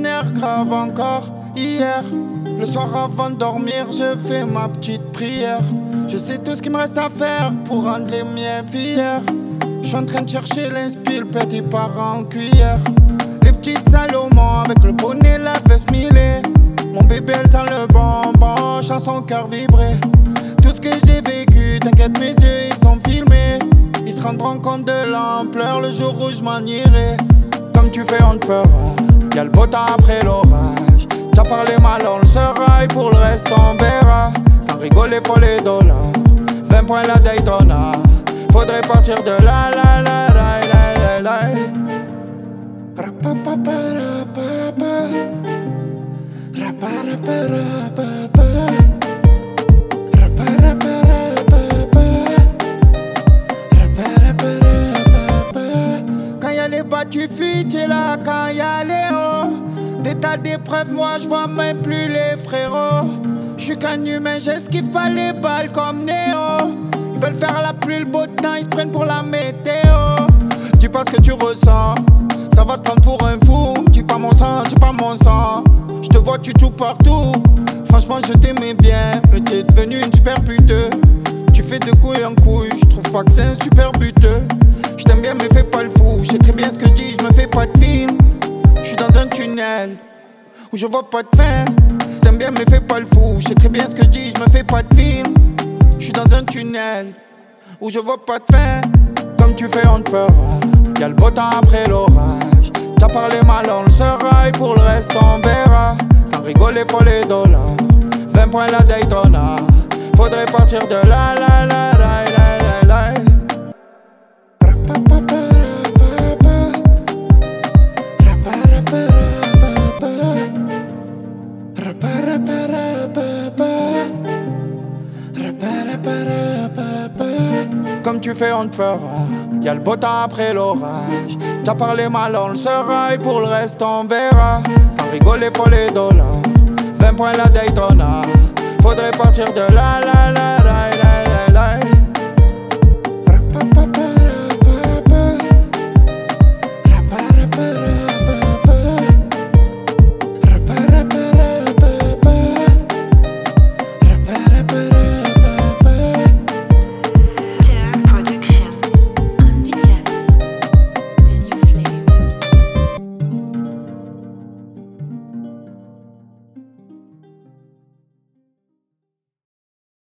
nerfs grave encore hier. Le soir avant de dormir, je fais ma petite prière. Je sais tout ce qu'il me reste à faire pour rendre les miens fiers. Je suis en train de chercher l'inspi, le petit part en cuillère. Les petites Salomon avec le bonnet, la veste millée. Mon bébé elle sent le bonbon, chant son cœur vibrer. Tout ce que j'ai vécu, t'inquiète mes yeux ils sont filmés. Ils se rendront compte de l'ampleur le jour où je m'en irai. Comme tu fais on te fera, y'a le beau temps après l'orage. T'as parlé mal on le sera et pour le reste on verra. Sans rigoler faut les dollars, 20 points la Daytona. Faudrait partir de là, la la la la la la. Rapapaparapapa. Raparaparapapa. Raparaparapapa. Raparaparapapa. Quand y'a les bas tu fuis, t'es là. Quand y'a les hauts, des tas d'épreuves, moi je vois même plus les frérots. J'suis qu'un humain, j'esquive pas les balles comme Néo. Ils veulent faire la pluie, le beau temps, ils se prennent pour la météo. Dis pas ce que tu ressens, ça va te prendre pour un fou. Dis pas mon sang, dis pas mon sang. Je te vois, tu joues partout. Franchement, je t'aimais bien, mais t'es devenu une super pute. Tu fais de couille en couille, je trouve pas que c'est un super buteur. Je t'aime bien, mais fais pas le fou. Je sais très bien ce que je dis, je me fais pas de film. Je suis dans un tunnel où je vois pas de fin. T'aimes bien, mais fais pas le fou. Je sais très bien ce que je dis, je me fais pas de film. Je suis dans un tunnel où je vois pas de fin. Comme tu fais, on te fera. Y'a le beau temps après l'orage. T'as parlé mal, on le sera. Et pour le reste, on verra. Sans rigoler, faut les dollars. 20 points la Daytona. Faudrait partir de là, la la la la la la. Rapapaparapapa. Raparaparapapa. Raparaparapapa. Comme tu fais on te fera, y'a le beau temps après l'orage. T'as parlé mal on le sera et pour le reste on verra. Sans rigoler faut les dollars, 20 points la Daytona. Faudrait partir de là la la.